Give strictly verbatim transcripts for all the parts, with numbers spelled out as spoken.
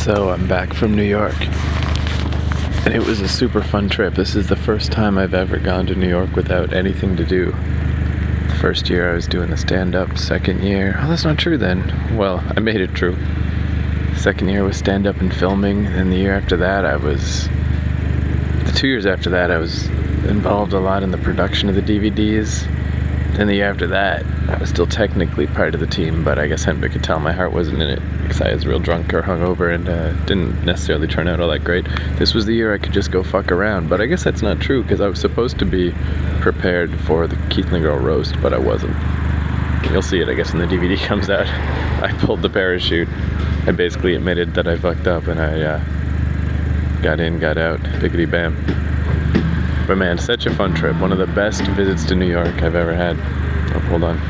So I'm back from New York, and it was a super fun trip. This is the first time I've ever gone to New York without anything to do. The first year I was doing the stand-up, second year, oh that's not true then. Well, I made it true. Second year was stand-up and filming, and the year after that I was, the two years after that I was involved a lot in the production of the D V Ds. Then the year after that, I was still technically part of the team, but I guess anybody could tell my heart wasn't in it because I was real drunk or hungover and uh, didn't necessarily turn out all that great. This was the year I could just go fuck around, but I guess that's not true because I was supposed to be prepared for the Keith and the Girl roast, but I wasn't. You'll see it, I guess, when the D V D comes out. I pulled the parachute. I basically admitted that I fucked up and I uh, got in, got out, biggity bam. But man, such a fun trip. One of the best visits to New York I've ever had. Oh, hold on.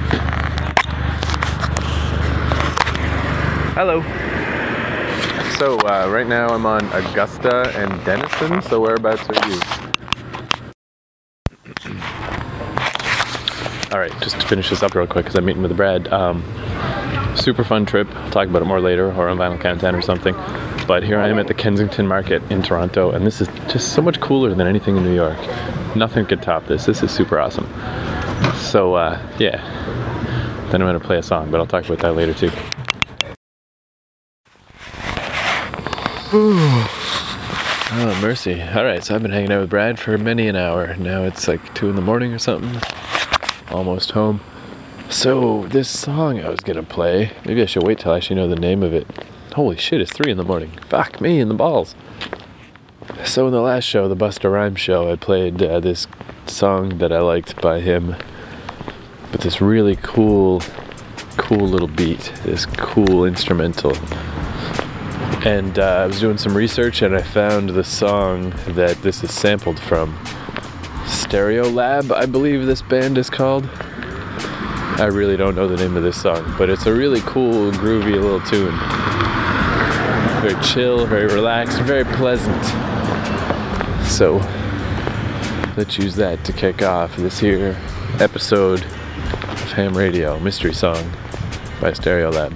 Hello. So, uh, right now I'm on Augusta and Denison, so whereabouts are you? Alright, just to finish this up real quick, because I'm meeting with Brad. Um, super fun trip. I'll talk about it more later, or on Vinyl Countdown or something. But here I am at the Kensington Market in Toronto, and this is just so much cooler than anything in New York. Nothing could top this. This is super awesome. So, uh, yeah. Then I'm going to play a song, but I'll talk about that later too. Oh, mercy. Alright, so I've been hanging out with Brad for many an hour. Now it's like two in the morning or something. Almost home. So, this song I was going to play, maybe I should wait till I actually know the name of it. Holy shit, it's three in the morning. Fuck me in the balls. So in the last show, the Busta Rhymes show, I played uh, this song that I liked by him. With this really cool, cool little beat. This cool instrumental. And uh, I was doing some research and I found the song that this is sampled from. Stereolab, I believe this band is called. I really don't know the name of this song, but it's a really cool, groovy little tune. Very chill, very relaxed, very pleasant. So, let's use that to kick off this here episode of Ham Radio, Mystery Song by Stereolab.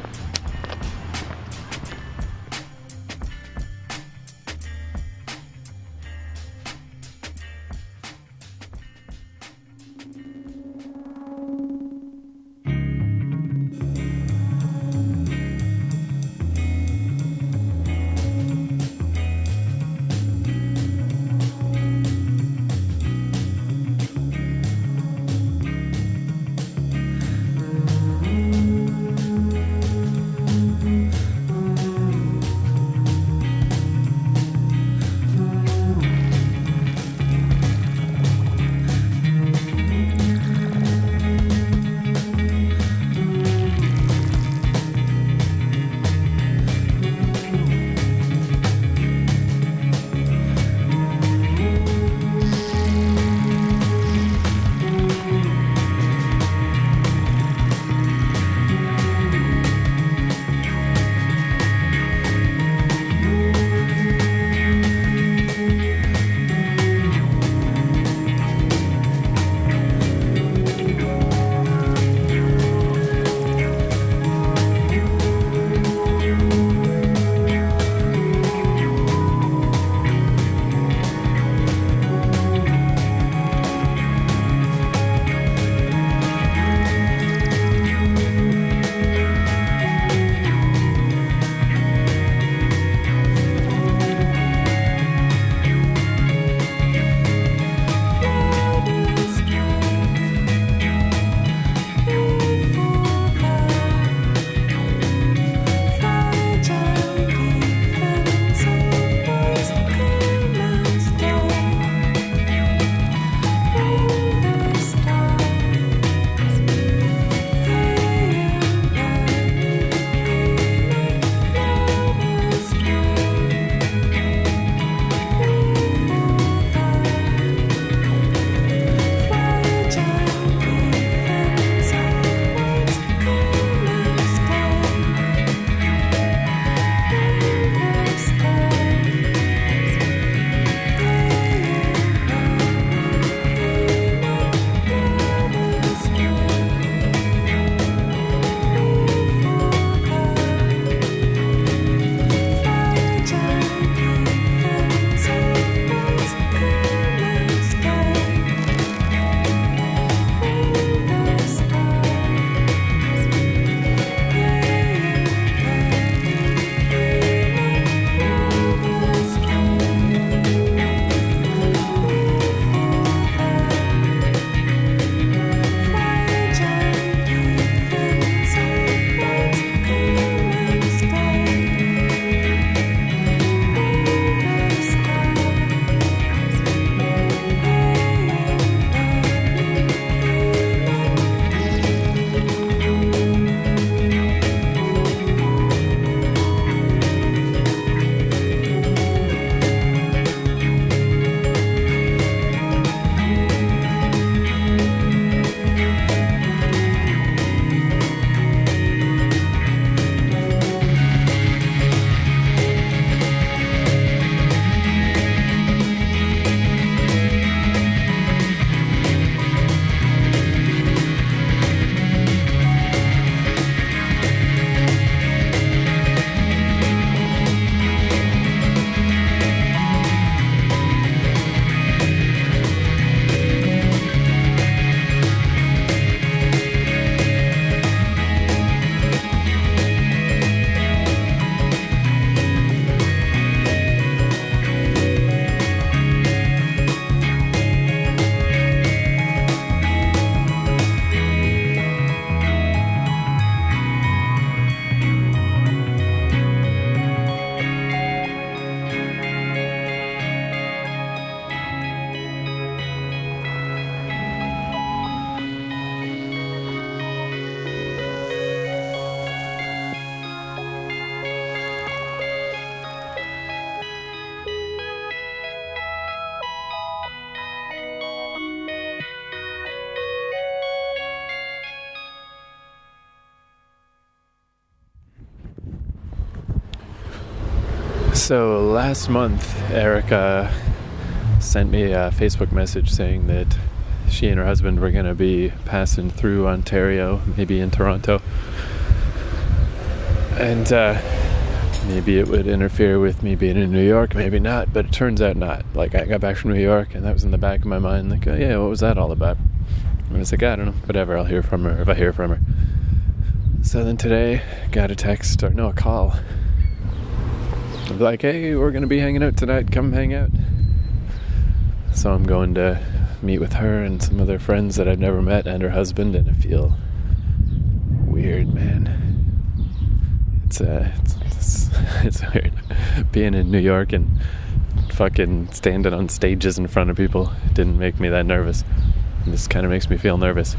So last month, Erica sent me a Facebook message saying that she and her husband were going to be passing through Ontario, maybe in Toronto. And uh, maybe it would interfere with me being in New York, maybe not, but it turns out not. Like, I got back from New York, and that was in the back of my mind, like, oh yeah, what was that all about? And I was like, I don't know, whatever, I'll hear from her if I hear from her. So then today, got a text, or no, a call. Like, hey, we're going to be hanging out tonight, come hang out. So I'm going to meet with her and some other friends that I've never met, and her husband, and I feel weird, man. It's, uh, it's, it's, it's weird. Being in New York and fucking standing on stages in front of people didn't make me that nervous. And this kind of makes me feel nervous.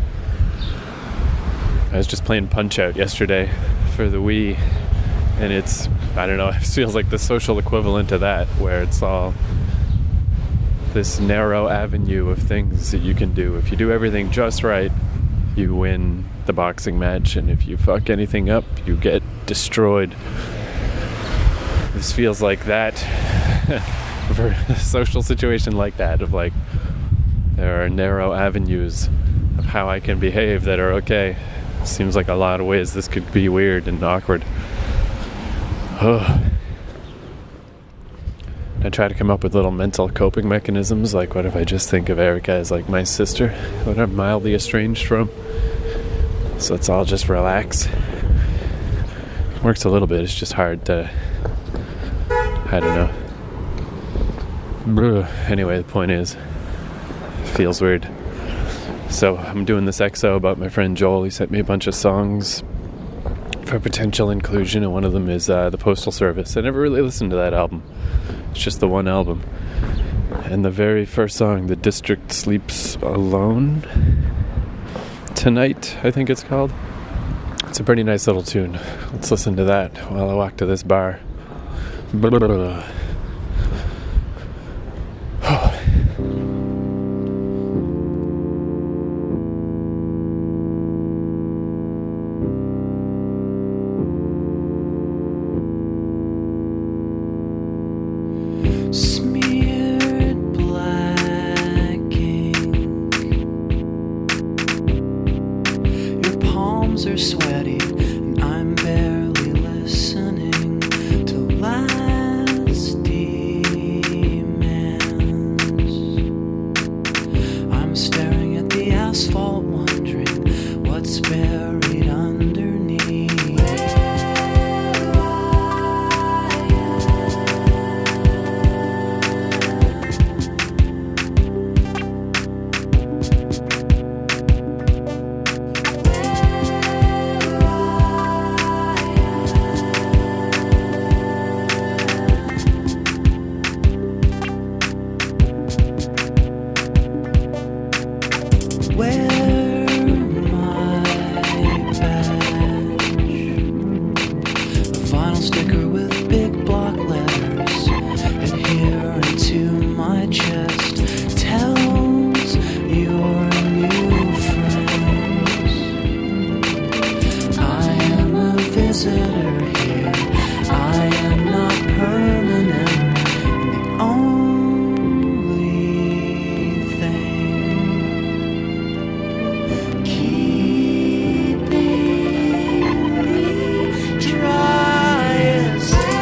I was just playing Punch-Out yesterday for the Wii, and it's, I don't know, it feels like the social equivalent to that, where it's all this narrow avenue of things that you can do. If you do everything just right, you win the boxing match, and if you fuck anything up, you get destroyed. This feels like that for a social situation like that, of like, there are narrow avenues of how I can behave that are okay. Seems like a lot of ways this could be weird and awkward. Oh. I try to come up with little mental coping mechanisms, like what if I just think of Erica as like my sister, what I'm mildly estranged from, so let's all just relax. It works a little bit, it's just hard to, I don't know. Anyway, the point is, it feels weird. So I'm doing this X O about my friend Joel. He sent me a bunch of songs for potential inclusion, and one of them is uh, The Postal Service. I never really listened to that album. It's just the one album. And the very first song, The District Sleeps Alone Tonight, I think it's called. It's a pretty nice little tune. Let's listen to that while I walk to this bar. Blah, blah, blah. Are sweaty and I'm barely listening to last demands. I'm staring at the asphalt, wondering what's buried underneath. Keeping me dry as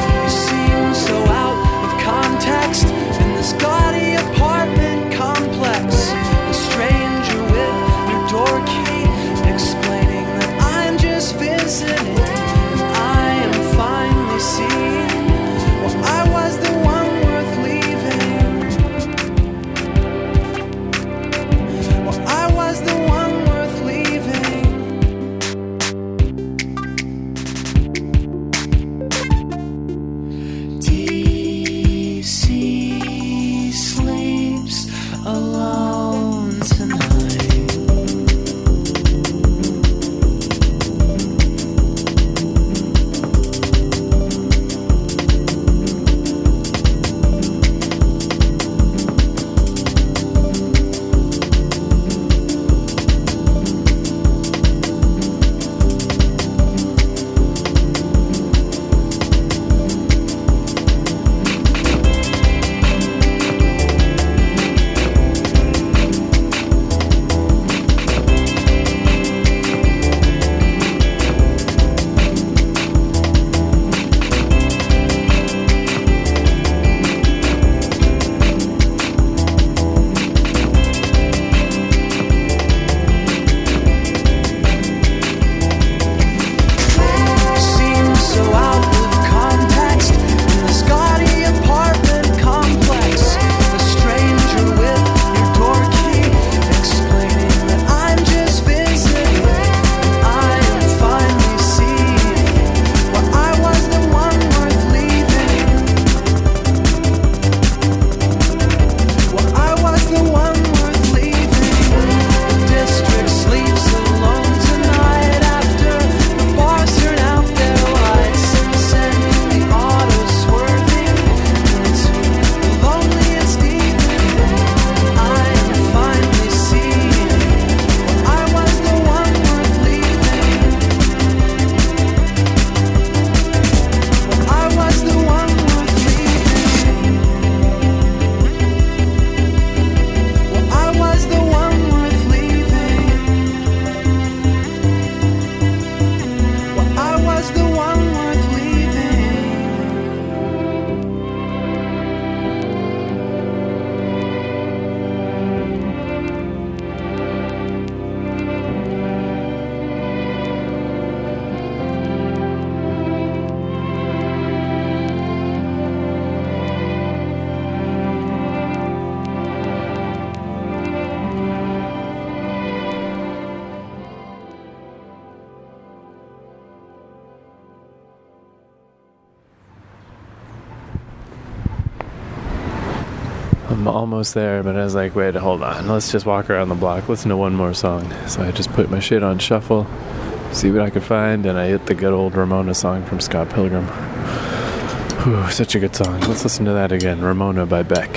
I'm almost there, but I was like, wait, hold on. Let's just walk around the block, listen to one more song. So I just put my shit on shuffle, see what I could find, and I hit the good old Ramona song from Scott Pilgrim. Whew, such a good song. Let's listen to that again. Ramona by Beck.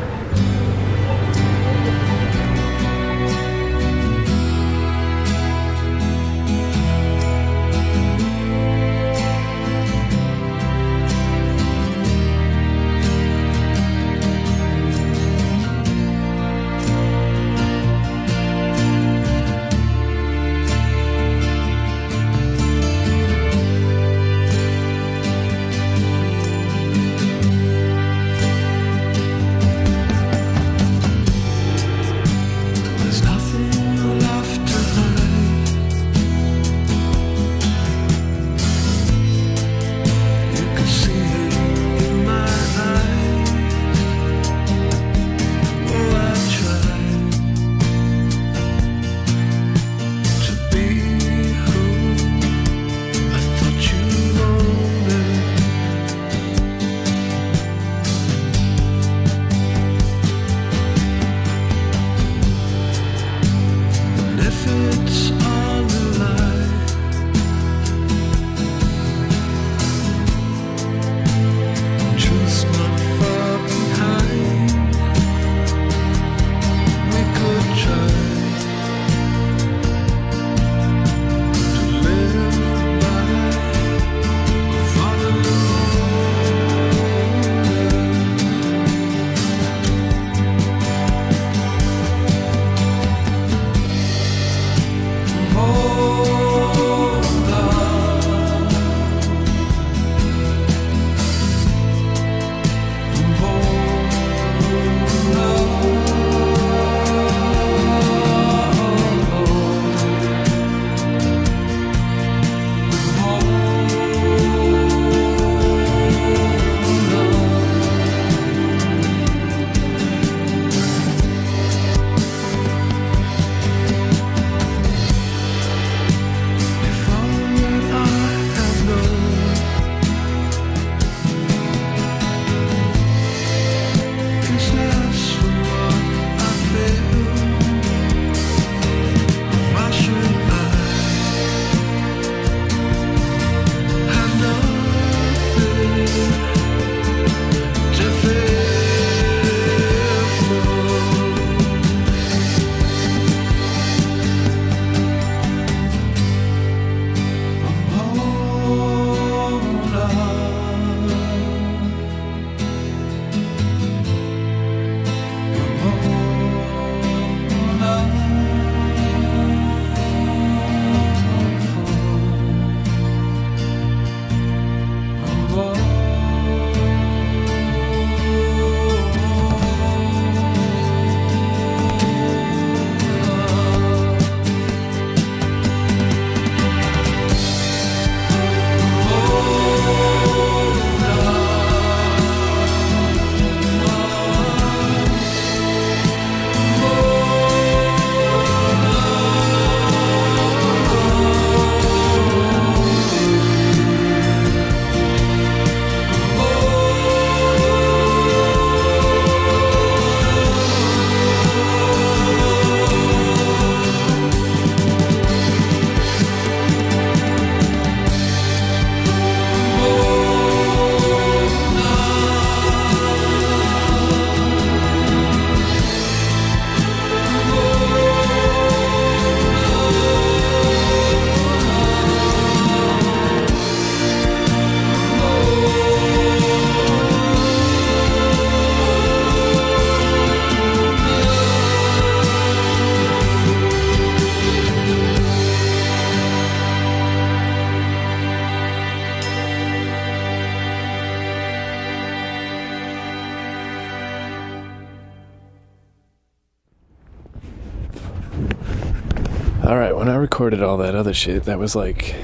Alright, when I recorded all that other shit, that was like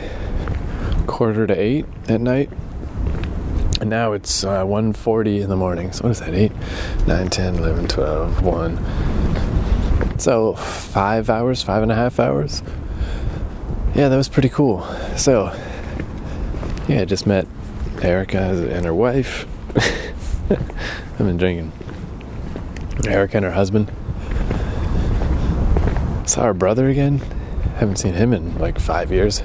quarter to eight at night. And now it's uh, one forty in the morning. So what is that? eight, nine, ten, eleven, twelve, one. So five hours, five and a half hours. Yeah, that was pretty cool. So, yeah, I just met Erica and her wife. I've been drinking Erica and her husband. Saw her brother again. Haven't seen him in like five years.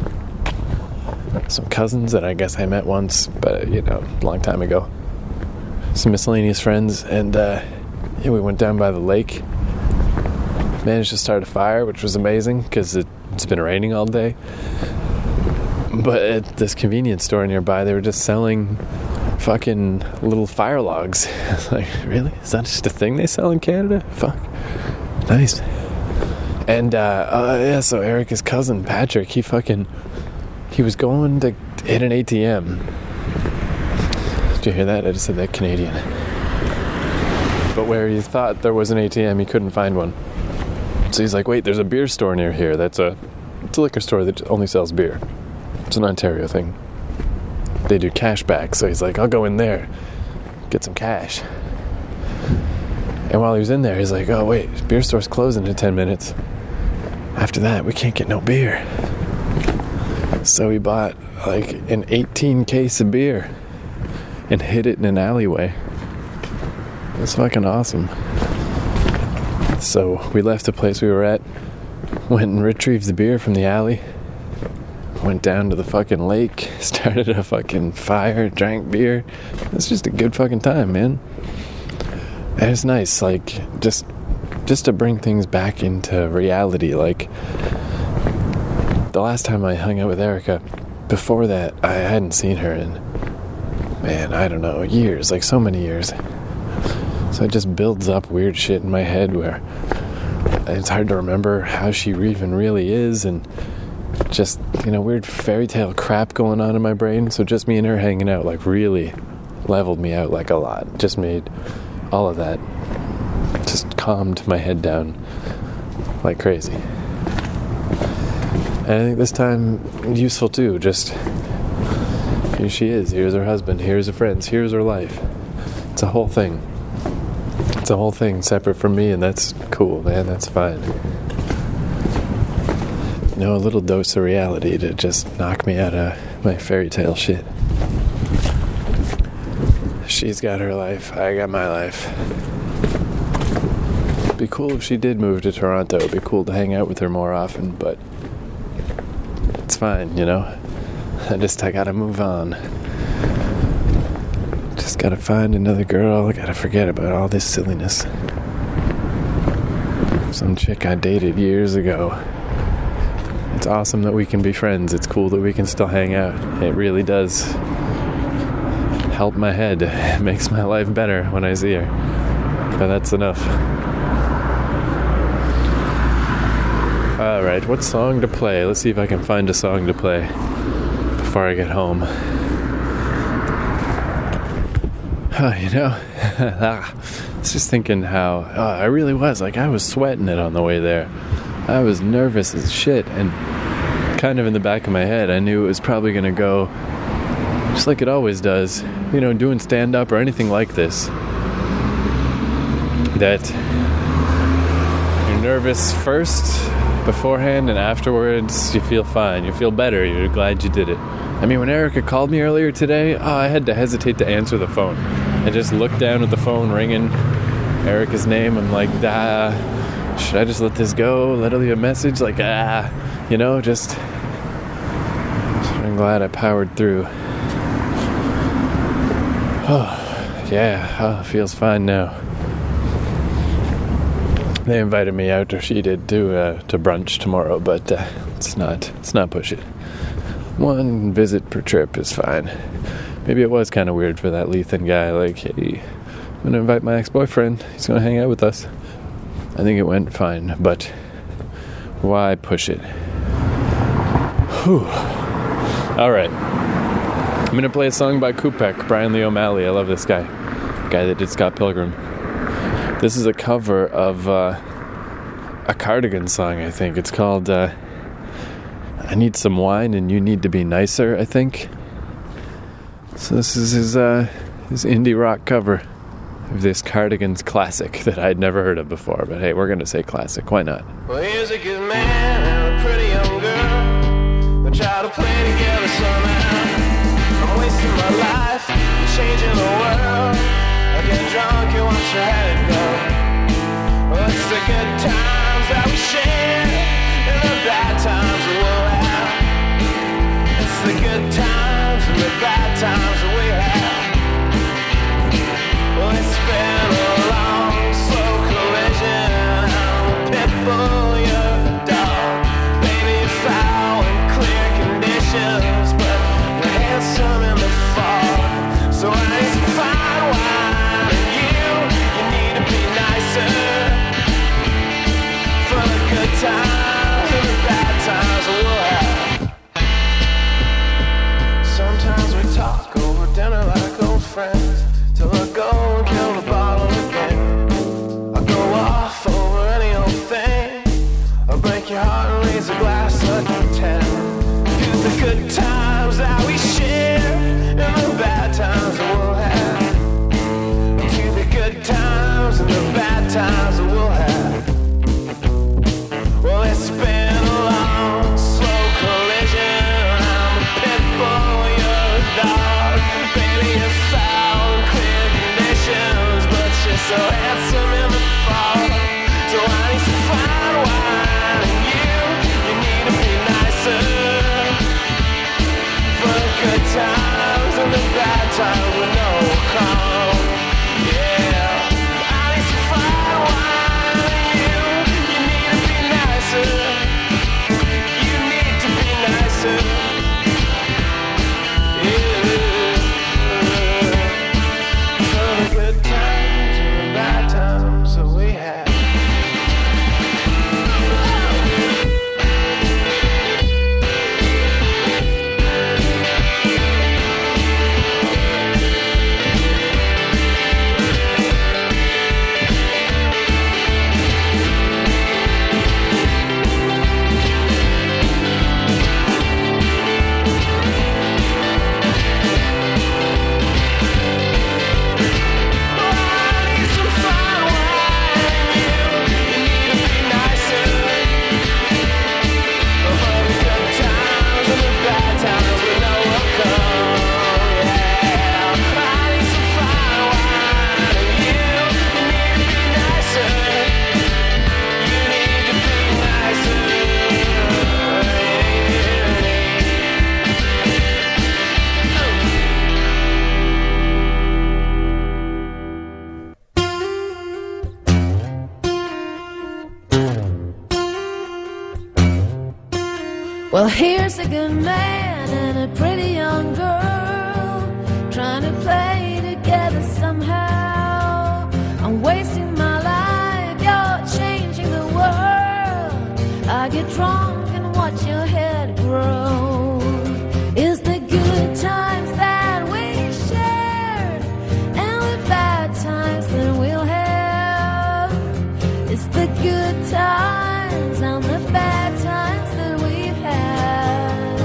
Some cousins that I guess I met once, but you know, a long time ago. Some miscellaneous friends, and uh, yeah, we went down by the lake. Managed to start a fire, which was amazing because it, it's been raining all day. But at this convenience store nearby, they were just selling fucking little fire logs. I was like, really? Is that just a thing they sell in Canada? Fuck. Nice. And, uh, uh, yeah, so Erica's cousin, Patrick, he fucking, he was going to hit an A T M. Did you hear that? I just said that Canadian. But where he thought there was an A T M, he couldn't find one. So he's like, wait, there's a beer store near here. That's a, it's a liquor store that only sells beer. It's an Ontario thing. They do cash back. So he's like, I'll go in there, get some cash. And while he was in there, he's like, oh, wait, beer store's closing in ten minutes. After that, we can't get no beer. So he bought like an eighteen case of beer and hid it in an alleyway. It was fucking awesome. So we left the place we were at, went and retrieved the beer from the alley, went down to the fucking lake, started a fucking fire, drank beer. It's just a good fucking time, man. And it's nice, like, just just to bring things back into reality. Like, the last time I hung out with Erica, before that, I hadn't seen her in, man, I don't know, years, like so many years. So it just builds up weird shit in my head where it's hard to remember how she even really is, and just, you know, weird fairy tale crap going on in my brain. So just me and her hanging out, like, really leveled me out, like, a lot. Just made all of that, just calmed my head down like crazy. And I think this time useful too. Just, here she is, here's her husband, here's her friends, here's her life. It's a whole thing. It's a whole thing separate from me, and that's cool, man. That's fine. You know, a little dose of reality to just knock me out of my fairy tale shit. She's got her life, I got my life. It'd be cool if she did move to Toronto. It'd be cool to hang out with her more often, but it's fine, you know? I just, I gotta move on. Just gotta find another girl. I gotta forget about all this silliness. Some chick I dated years ago. It's awesome that we can be friends. It's cool that we can still hang out. It really does help my head. It makes my life better when I see her. But that's enough. Alright, what song to play? Let's see if I can find a song to play before I get home. Oh, you know, I was just thinking how, oh, I really was, like, I was sweating it on the way there. I was nervous as shit, and kind of in the back of my head, I knew it was probably going to go just like it always does, you know, doing stand-up or anything like this. That you're nervous first, beforehand, and afterwards you feel fine, you feel better, you're glad you did it. I mean, when Erica called me earlier today, oh, I had to hesitate to answer the phone. I just looked down at the phone ringing, Erica's name. I'm like, ah, should I just let this go? Let her leave a message? Like, ah, you know, just, just I'm glad I powered through. Oh, yeah, oh, it feels fine now. They invited me out, or she did, to uh, to brunch tomorrow, but uh, it's not, it's not push it. One visit per trip is fine. Maybe it was kind of weird for that Lethan guy, like, hey, I'm going to invite my ex-boyfriend. He's going to hang out with us. I think it went fine, but why push it? Whew. All right. I'm going to play a song by Kupek, Brian Lee O'Malley. I love this guy. Guy that did Scott Pilgrim. This is a cover of uh, a Cardigan song, I think. It's called... Uh, I Need Some Wine and You Need to Be Nicer, I think. So this is his, uh, his indie rock cover of this Cardigans classic that I'd never heard of before. But hey, we're going to say classic. Why not? Well, here's a good man and a pretty young girl. They try to play together somehow. I'm wasting my life, I'm changing the world. I get drunk and watch your head go. times that we had. Well, it's been a long, slow collision. I'm a pit bull, you're a dog. Baby, foul and clear conditions, but you're handsome in the fall. So I need some fine wine, and you, you need to be nicer. For the good times and the bad times that we'll have. Sometimes we talk over dinner like old friends, till I go and kill the bottle again. I go off over any old thing, I break your heart and raise a glass like a ten. To the good times that we share, and the bad times that we'll have. To the good times and the bad times that we'll have. Well, it's been a long, slow collision. I'm a pit bull, you're a dog. Baby, you're foul and clear conditions, but you're so handsome in the fall. So I need some fine wine, and you, you need to be nicer. For the good times and the bad times we know will come. Yeah, I need some fine wine, and you, you need to be nicer. You need to be nicer. Yeah. For the good times and the bad times that we had. Well, here's a good man and a pretty young girl trying to play together somehow. I'm wasting my life, you're changing the world. I get drunk and watch your head grow. Is the good times that we shared and the bad times that we'll have. It's the good times and the bad times that we've had.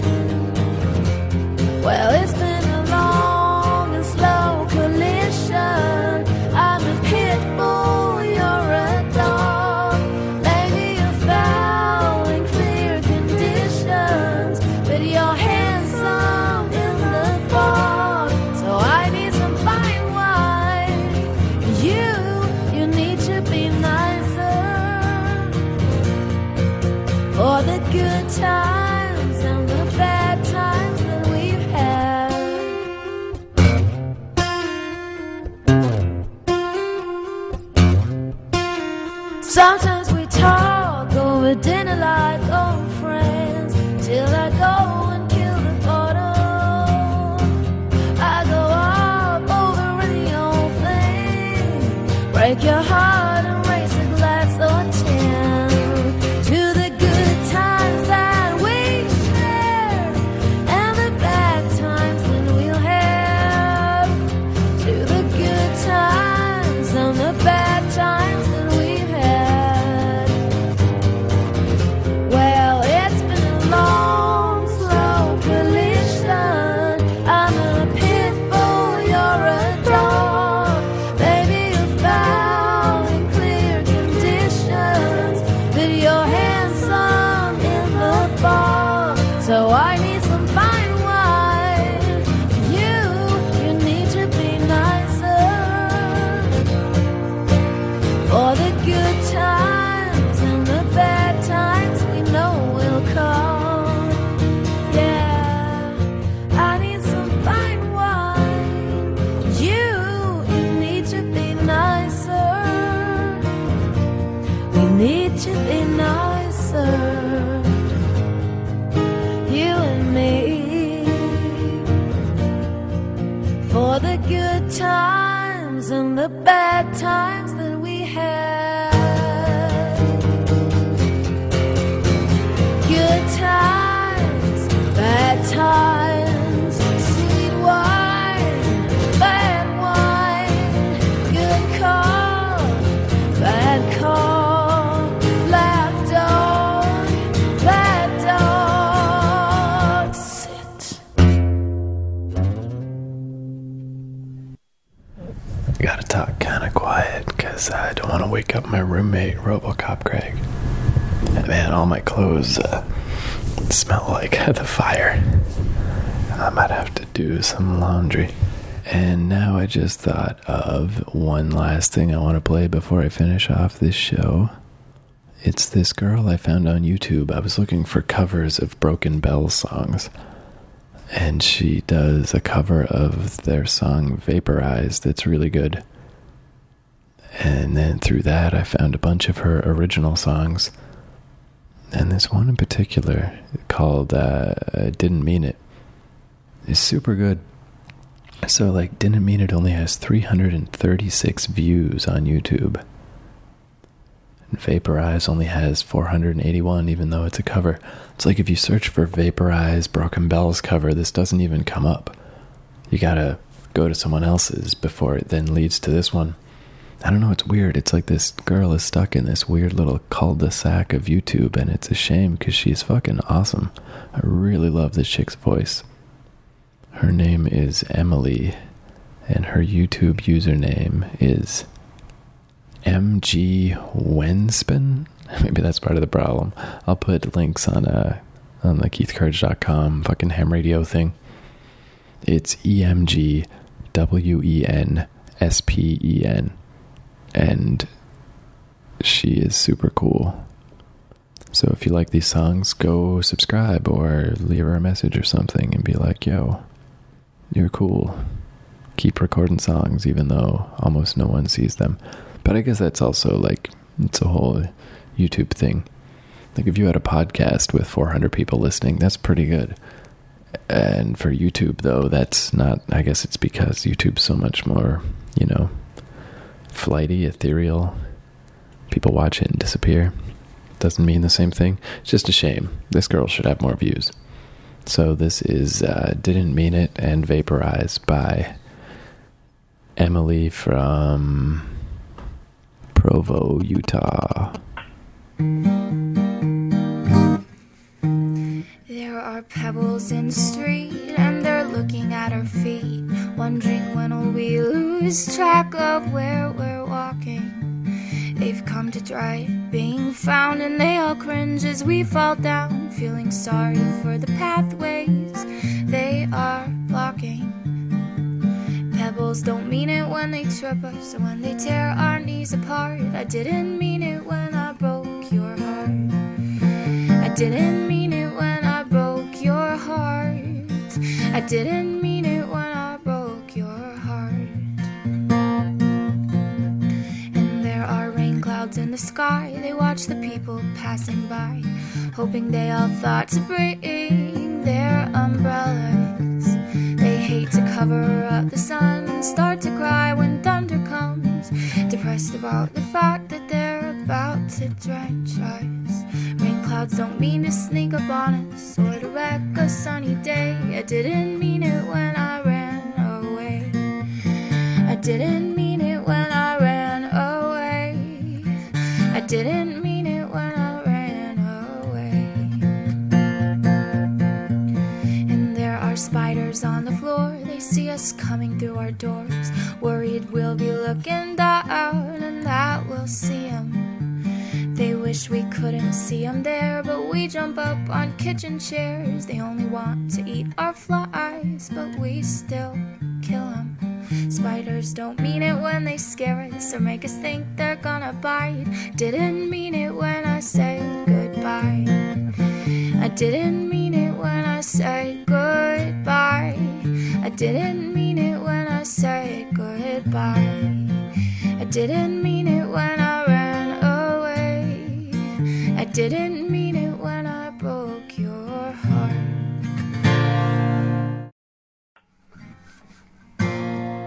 Well, it's been a long and slow collision. I'm a pit bull, you're a dog. Maybe you're foul in clear conditions, but you're handsome in the fog. So I need some fine wine. You, you need to be nicer. For the good times and the bad times that we've had. Sometimes we talk over dinner like old friends, till I go and kill the bottle. I go up over any old thing, break your heart and raise a glass or ten. To the good times that we shared and the bad times that we'll have. To the good times and the bad times that we've had. Well, it's been a long, slow collision. I'm a pit bull, you're a dog. Baby, you're foul in all the good times and the bad times that we had. Good times, bad times, sweet wine, bad wine, good call, bad call, black dog, bad dog, sit. Gotta talk kind of quiet because I don't want to wake up my roommate, Robocop Craig. Man, all my clothes uh, smell like the fire. I might have to do some laundry. And now I just thought of one last thing I want to play before I finish off this show. It's this girl I found on YouTube. I was looking for covers of Broken Bells songs. And she does a cover of their song Vaporized that's really good. And then through that I found a bunch of her original songs. And this one in particular, called uh, Didn't Mean It, is super good. So, like, Didn't Mean It only has three hundred thirty-six views on YouTube. And Vaporize only has four hundred eighty-one, even though it's a cover. It's like if you search for Vaporize Broken Bells cover, this doesn't even come up. You gotta go to someone else's before it then leads to this one. I don't know, it's weird. It's like this girl is stuck in this weird little cul-de-sac of YouTube, and it's a shame because she's fucking awesome. I really love this chick's voice. Her name is Emily, and her YouTube username is M G Wenspin. Maybe that's part of the problem. I'll put links on uh on the keith courage dot com fucking ham radio thing. It's E M G W E N S P E N. And she is super cool. So if you like these songs, go subscribe or leave her a message or something and be like, yo, you're cool. Keep recording songs even though almost no one sees them. But I guess that's also like, it's a whole YouTube thing. Like if you had a podcast with four hundred people listening, that's pretty good. And for YouTube though, that's not, I guess it's because YouTube's so much more, you know, flighty, ethereal. People watch it and disappear. Doesn't mean the same thing. It's just a shame. This girl should have more views. So this is uh, Didn't Mean It and Vaporize by Emily from Provo, Utah. There are pebbles in the street and they're looking at our feet, wondering when will we lose track of where we're walking. They've come to dread being found and they all cringe as we fall down, feeling sorry for the pathways they are blocking. Pebbles don't mean it when they trip us or when they tear our knees apart. I didn't mean it when I broke your heart. I didn't mean it when I broke your heart. I didn't mean it when I broke your heart. And there are rain clouds in the sky. They watch the people passing by, hoping they all thought to bring their umbrellas. They hate to cover up the sun and start to cry when thunder comes, depressed about the fact that they're about to drench us. Rain clouds don't mean to sneak up on us or to wreck a sunny day. I didn't mean it when I ran away. I didn't mean it when I ran away. I didn't mean it when I ran away. And there are spiders on the floor. They see us coming through our doors, worried we'll be looking down and that we'll see them. They wish we couldn't see them there, but we jump up on kitchen chairs. They only want to eat our flies, but we still kill them. Spiders don't mean it when they scare us or make us think they're gonna bite. Didn't mean it when I said goodbye. I didn't mean it when I said goodbye. I didn't mean it when I said goodbye. I didn't mean it when I ran away. I didn't mean it when I broke your heart.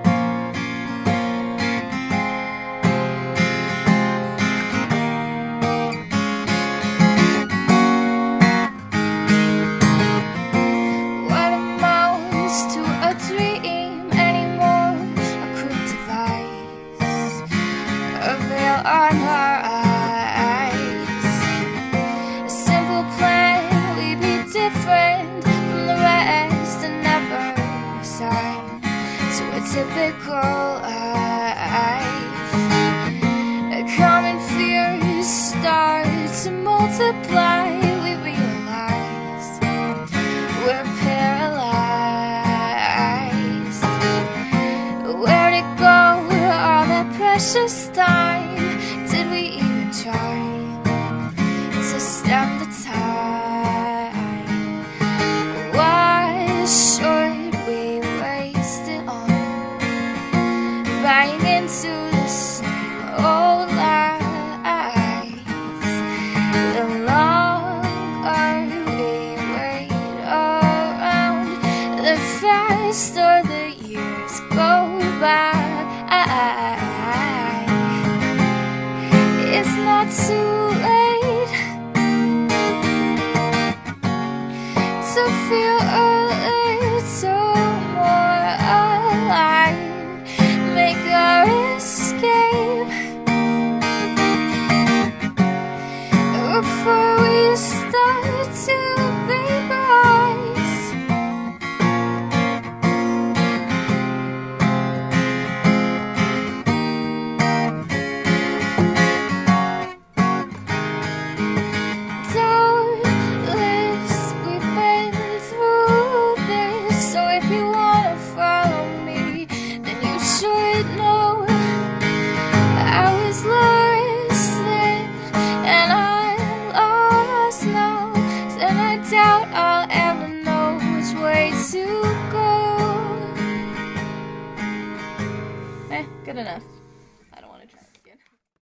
typical life. Common fears start to multiply. We realize we're paralyzed. Where'd it go, all that precious time? Did we even try to stem the tide? Why should we waste it on buying into the same old lies? The longer we wait around, the faster the years go by. It's not too late to feel a little more alive. Make our escape before we start to vaporize. Doubtless we've been through this, so if you wanna follow me, then you should know I was lost then, and I'm lost now, and I doubt I'll ever know which way to go. Eh, good enough.